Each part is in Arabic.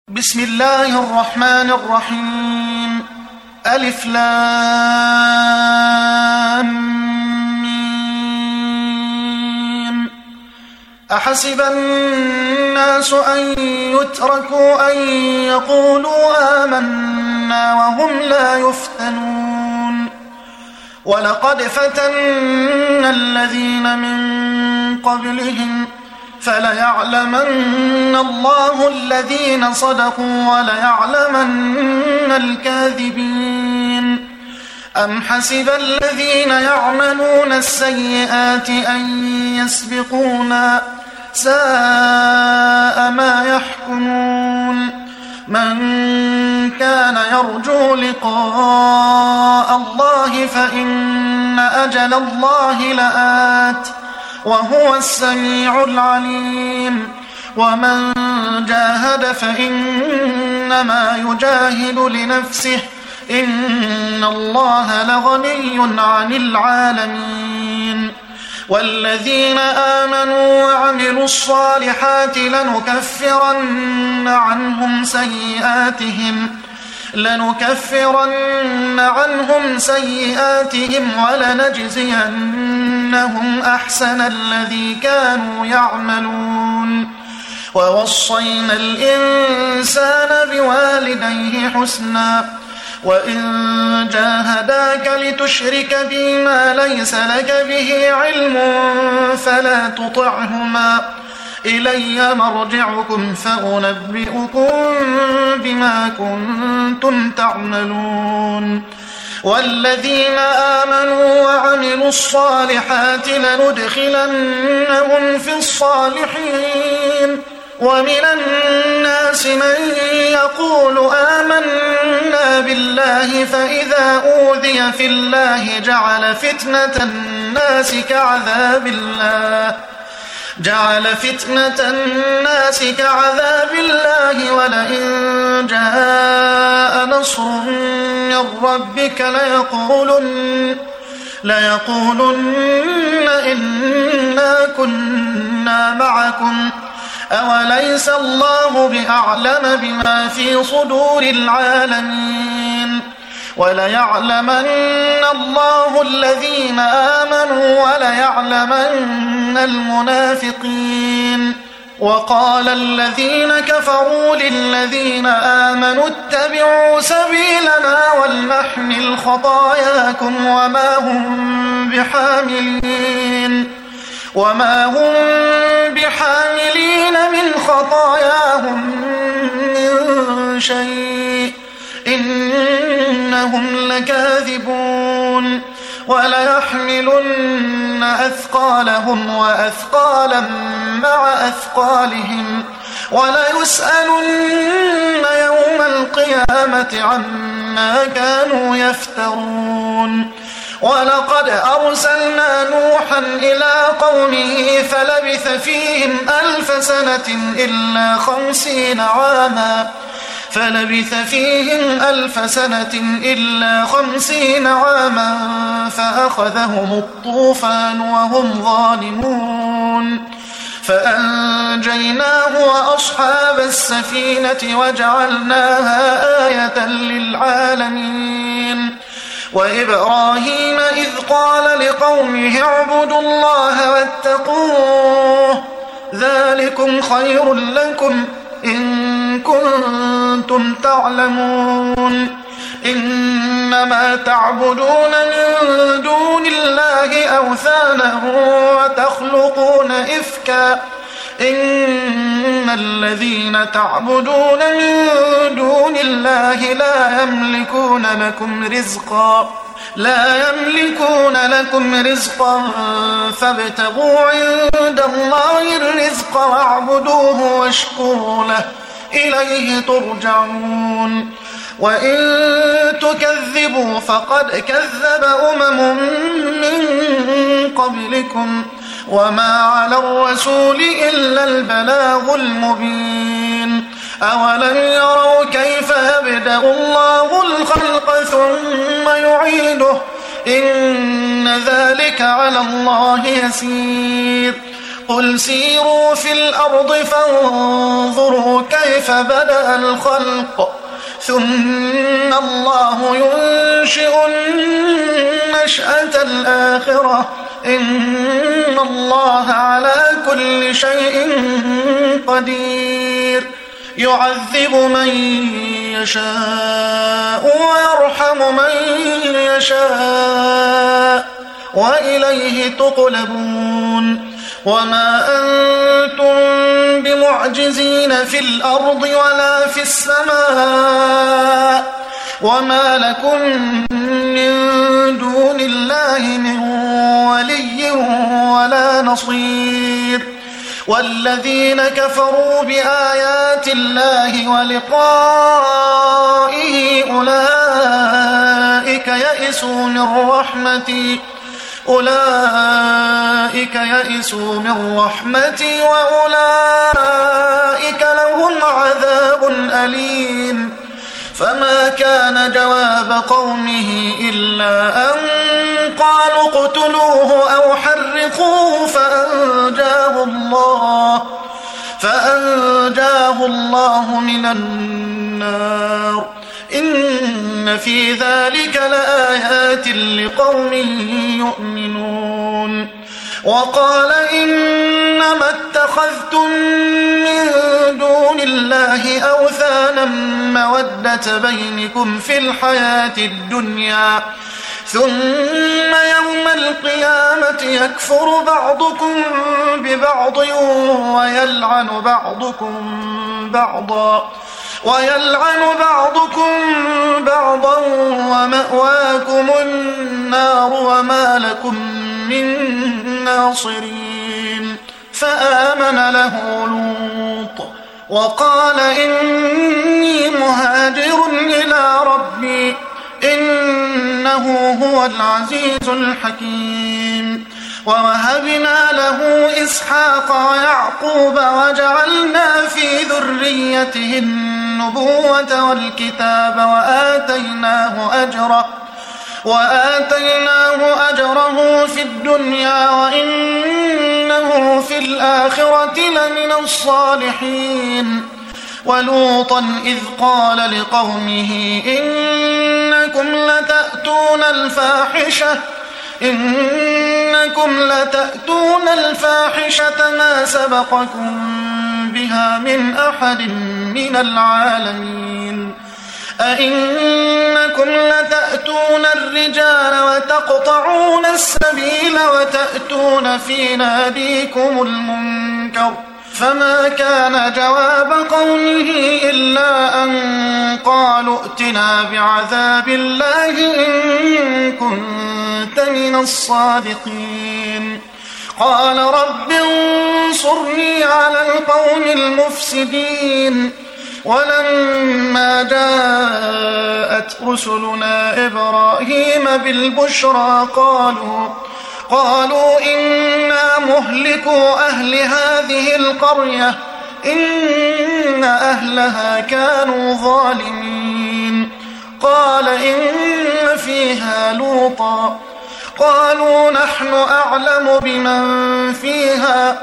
بسم الله الرحمن الرحيم. ألف لام ميم. أحسب الناس أن يتركوا أن يقولوا آمنا وهم لا يفتنون. ولقد فتنا الذين من قبلهم فليعلمن الله الذين صدقوا وليعلمن الكاذبين. أم حسب الذين يعملون السيئات أن يسبقونا ساء ما يحكمون. من كان يرجو لقاء الله فإن أجل الله لآت وهو السميع العليم. ومن جاهد فإنما يجاهد لنفسه إن الله لغني عن العالمين. والذين آمنوا وعملوا الصالحات لنكفرن عنهم سيئاتهم ولنجزينهم أحسن الذي كانوا يعملون. ووصينا الإنسان بوالديه حسنا وإن جاهداك لتشرك بي ما ليس لك به علم فلا تطعهما إلي مرجعكم فأنبئكم بما كنتم تعملون. والذين آمنوا وعملوا الصالحات لندخلنهم في الصالحين. ومن الناس من يقول آمنا بالله فإذا أوذي في الله جعل فتنة الناس كعذاب الله ولئن جاء نصر من ربك ليقولن إنا كنا معكم أوليس الله بأعلم بما في صدور العالمين. وليعلمن الله الذين آمنوا وليعلمن المنافقين. وقال الذين كفروا للذين آمنوا اتبعوا سبيلنا ولنحمل خطاياكم وما هم بحاملين من خطاياهم من شيء إنهم لكاذبون. وليحملن أثقالهم وأثقالا مع أثقالهم وليسألن يوم القيامة عما كانوا يفترون. ولقد أرسلنا نوحا إلى قومه فلبث فيهم 1000 سنة إلا 50 عاما فأخذهم الطوفان وهم ظالمون. فأنجيناه وأصحاب السفينة وجعلناها آية للعالمين. وإبراهيم إذ قال لقومه اعبدوا الله واتقوه ذلكم خير لكم إن كنتم تعلمون. إنما تعبدون من دون الله أوثانا وتخلقون إفكا إن الذين تعبدون من دون الله لا يملكون لكم رزقا فابتغوا عند الله الرزق واعبدوه واشكروا له إليه ترجعون. وإن تكذبوا فقد كذب أمم من قبلكم وما على الرسول إلا البلاغ المبين. أولم يروا كيف يبدأ الله الخلق ثم يعيده إن ذلك على الله يسير. قل سيروا في الأرض فانظروا كيف بدأ الخلق ثم الله ينشئ النشأة الآخرة إن الله على كل شيء قدير يعذب من يشاء ويرحم من يشاء وإليه تقلبون وما أنتم بمعجزين في الأرض ولا في السماء وما لكم من دون الله من ولي ولا نصير والذين كفروا بآيات الله ولقائه أولئك يئسوا من رحمتي وأولئك لهم عذاب أليم فما كان جواب قومه إلا أن قالوا اقتلوه أو حرقوه فأنجاه الله من النار إن في ذلك لآيات لقوم يؤمنون وقال إنما اتخذتم من دون الله أوثانا مودة بينكم في الحياة الدنيا ثم يوم القيامة يكفر بعضكم ببعض ويلعن بعضكم بعضا ومأواكم النار وما لكم من ناصرين فآمن له لوط وقال إني مهاجر إلى ربي إنه هو العزيز الحكيم ووهبنا له إسحاق ويعقوب وجعلنا في ذريته النبوة والكتاب وآتيناه أجره في الدنيا وإنه في الآخرة لمن الصالحين ولوطا إذ قال لقومه إنكم لتأتون الفاحشة ما سبقكم بها من أحد من العالمين أئنكم لتأتون الرجال وتقطعون السبيل وتأتون في ناديكم المنكر فما كان جواب قومه إلا أن قالوا ائتنا بعذاب الله إن كنت من الصادقين قال رب انصرني على القوم المفسدين ولما جاءت رسلنا إبراهيم بالبشرى قالوا إنا مهلكوا أهل هذه القرية إن أهلها كانوا ظالمين قال إن فيها لوطا قالوا نحن أعلم بمن فيها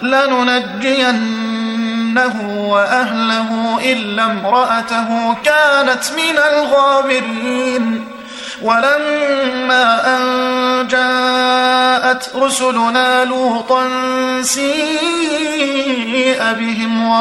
لننجينه وأهله إلا امرأته كانت من الغابرين ولما أن جاءت رسلنا لوطا سيء بهم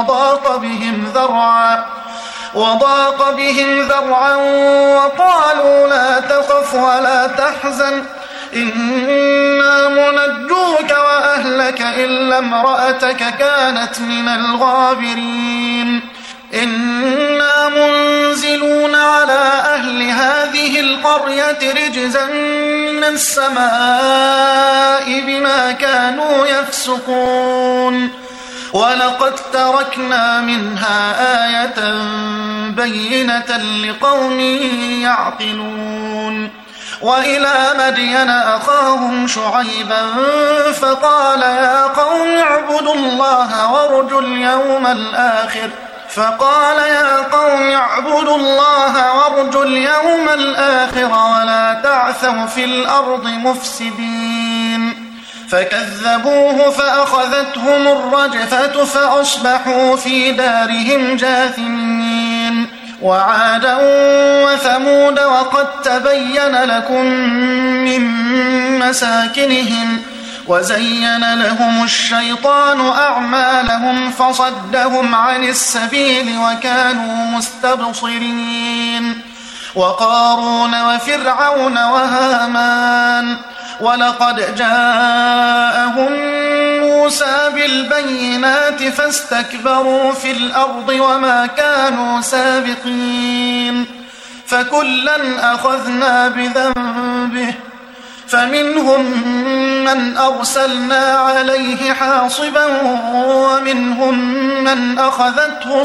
وضاق بهم ذرعا وقالوا لا تخف ولا تحزن إنا منجوك وأهلك إلا امرأتك كانت من الغابرين إنا منزلون على أهل هذه القرية رجزا من السماء بما كانوا يفسقون ولقد تركنا منها آية بينة لقوم يعقلون وإلى مدين أخاهم شعيبا فقال يا قوم اعبدوا الله وارجوا اليوم الآخر ولا تعثوا في الأرض مفسدين فكذبوه فأخذتهم الرجفة فأصبحوا في دارهم جاثمين. وعادا وثمود وقد تبين لكم من مساكنهم وزين لهم الشيطان أعمالهم فصدهم عن السبيل وكانوا مستبصرين. وقارون وفرعون وهامان ولقد جاءهم موسى بالبينات فاستكبروا في الأرض وما كانوا سابقين. فكلا أخذنا بذنبه فمنهم من أرسلنا عليه حاصبا ومنهم من أخذته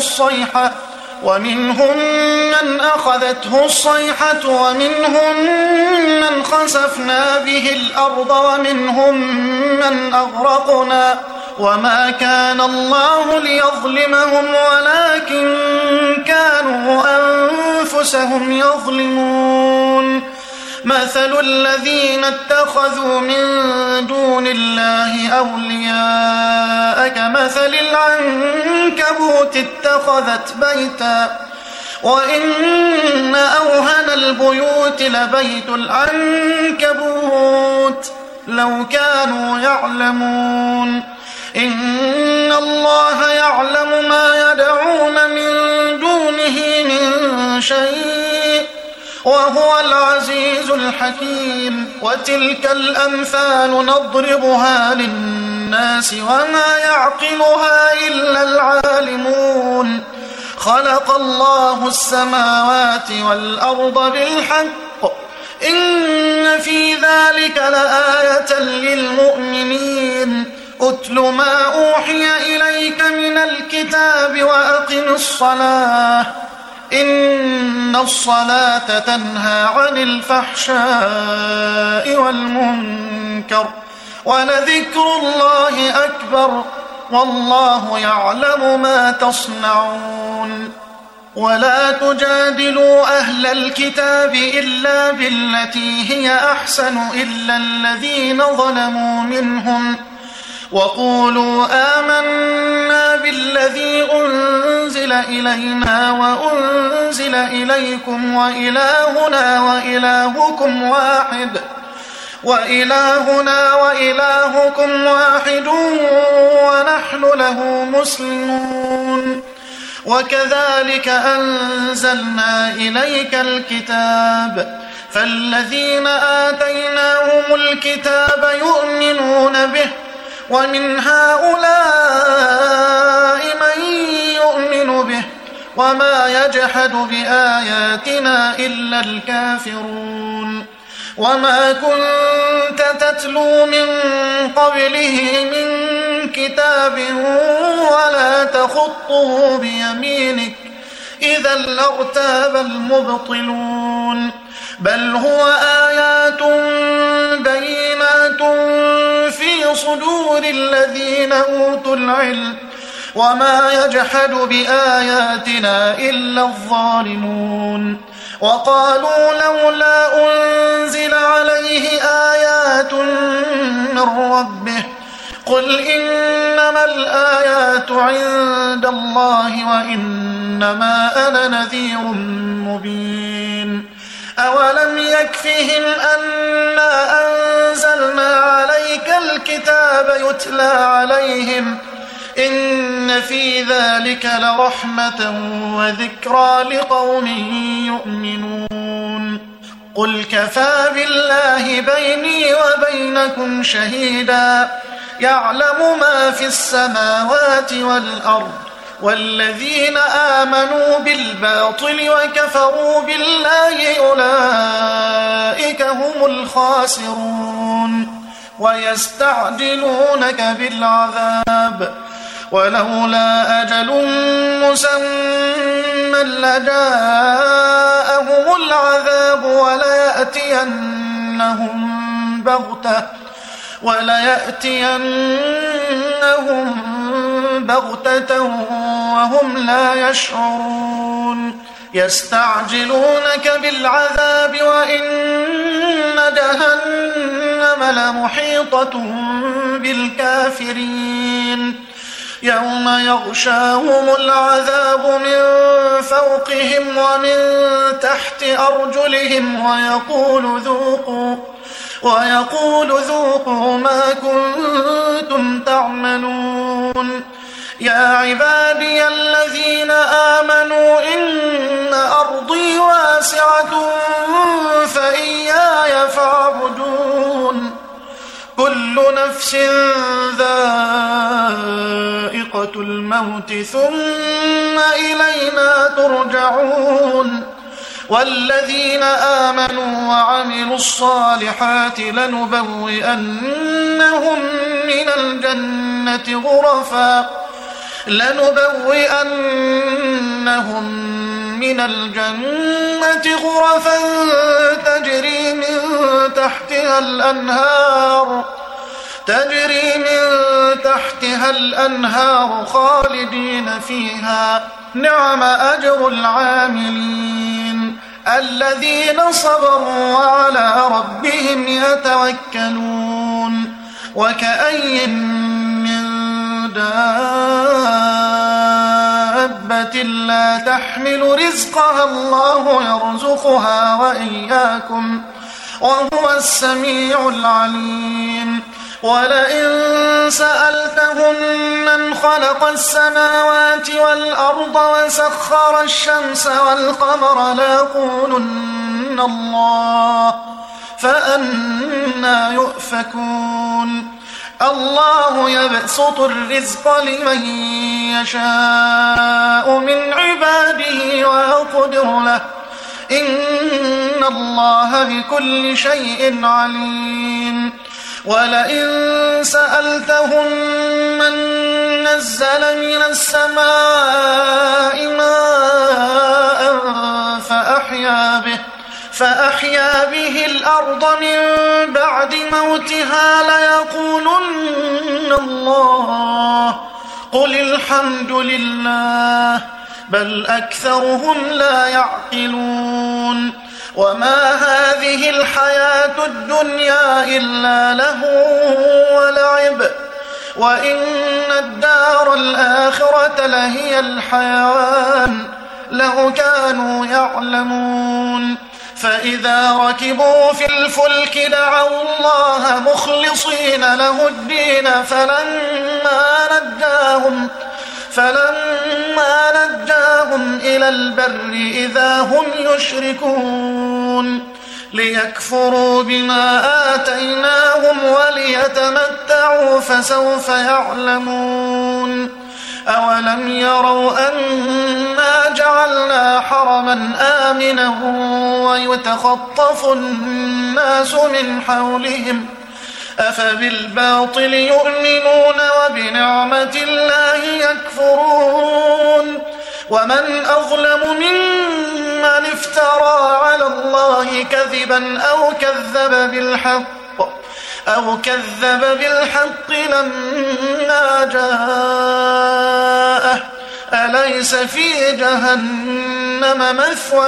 الصيحة ومنهم من خسفنا به الأرض ومنهم من أغرقنا وما كان الله ليظلمهم ولكن كانوا أنفسهم يظلمون. مثل الذين اتخذوا من دون الله أولياء كمثل العنكبوت اتخذت بيتا وإن أوهن البيوت لبيت العنكبوت لو كانوا يعلمون. إن الله يعلم ما يدعون من دونه من شيء وهو العزيز الحكيم. وتلك الأمثال نضربها للناس وما يعقلها إلا العالمون. خلق الله السماوات والأرض بالحق إن في ذلك لآية للمؤمنين. أتل ما أوحي إليك من الكتاب وأقم الصلاة إن الصلاة تنهى عن الفحشاء والمنكر ولذكر الله أكبر والله يعلم ما تصنعون. ولا تجادلوا أهل الكتاب إلا بالتي هي أحسن إلا الذين ظلموا منهم وقولوا آمنا بالذي أنزل إلينا وأنزل إليكم وإلهنا وإلهكم واحد ونحن له مسلمون. وكذلك أنزلنا إليك الكتاب فالذين آتيناهم الكتاب يؤمنون به ومن هؤلاء من يؤمن به وما يجحد بآياتنا إلا الكافرون. وما كنت تتلو من قبله من كتاب ولا تخطه بيمينك إذا لارتاب المبطلون. بل هو آيات بينات في صدور الذين أوتوا العلم وما يجحد بآياتنا إلا الظالمون. وقالوا لولا أنزل عليه آيات من ربه قل إنما الآيات عند الله وإنما أنا نذير مبين. أولم يكفهم أنا أنزلنا عليك الكتاب يتلى عليهم إن في ذلك لرحمة وذكرى لقوم يؤمنون. قل كفى بالله بيني وبينكم شهيدا يعلم ما في السماوات والأرض والذين آمنوا بالباطل وكفروا بالله أولئك هم الخاسرون. ويستعجلونك بالعذاب ولولا أجل مسمى لجاءهم العذاب وليأتينهم بغتة وهم لا يشعرون. يستعجلونك بالعذاب وإن جهنم لمحيطة بالكافرين يوم يغشاهم العذاب من فوقهم ومن تحت أرجلهم ويقول ذوقوا ما كنتم تعملون يا عبادي الذين آمنوا إن أرضي واسعة فإياي فاعبدون كل نفس ذائقة الموت ثم إلينا ترجعون والذين آمنوا وعملوا الصالحات لنبوئنهم من الجنة غرفا تجري من تحتها الأنهار خالدين فيها نعم أجر العاملين الذين صبروا وعلى ربهم يتوكلون وكأي من دابة لا تحمل رزقها الله يرزقها وإياكم وهو السميع العليم ولئن سألتهم من خلق السماوات والأرض وسخر الشمس والقمر ليقولن الله فأنى يؤفكون الله يبسط الرزق لمن يشاء من عباده ويقدر له إن الله بكل شيء عليم ولئن سألتهم من نزل من السماء ماء فأحيا به الأرض من بعد موتها ليقولن الله قل الحمد لله بل أكثرهم لا يعقلون وما هذه الحياة الدنيا إلا لهو ولعب وإن الدار الآخرة لهي الحيوان لو كانوا يعلمون فإذا ركبوا في الفلك دعوا الله مخلصين له الدين فلما نجاهم إلى البر إذا هم يشركون ليكفروا بما آتيناهم وليتمتعوا فسوف يعلمون أولم يروا أنا جعلنا حرما آمنا ويتخطف الناس من حولهم أفبالباطل يؤمنون وبنعمة الله يكفرون ومن أظلم ممن افترى على الله كذبا أو كذب بالحق لما جاءه أليس في جهنم مثوى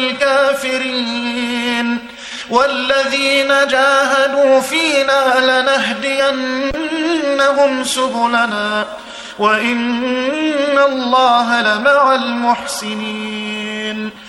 للكافرين والذين جاهدوا فينا لنهدينهم سبلنا وإن الله لمع المحسنين